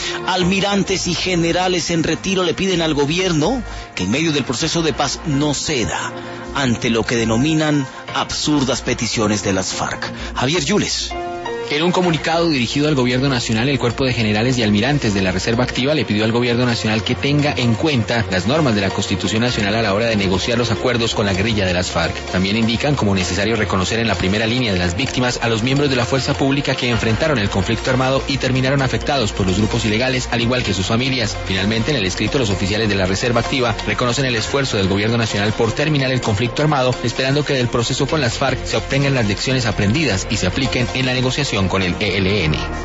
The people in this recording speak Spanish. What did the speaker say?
Almirantes y generales en retiro le piden al gobierno que en medio del proceso de paz no ceda ante lo que denominan absurdas peticiones de las FARC. Javier Yules. En un comunicado dirigido al Gobierno Nacional, el Cuerpo de Generales y Almirantes de la Reserva Activa le pidió al Gobierno Nacional que tenga en cuenta las normas de la Constitución Nacional a la hora de negociar los acuerdos con la guerrilla de las FARC. También indican como necesario reconocer en la primera línea de las víctimas a los miembros de la fuerza pública que enfrentaron el conflicto armado y terminaron afectados por los grupos ilegales, al igual que sus familias. Finalmente, en el escrito, los oficiales de la Reserva Activa reconocen el esfuerzo del Gobierno Nacional por terminar el conflicto armado, esperando que del proceso con las FARC se obtengan las lecciones aprendidas y se apliquen en la negociación con el ELN.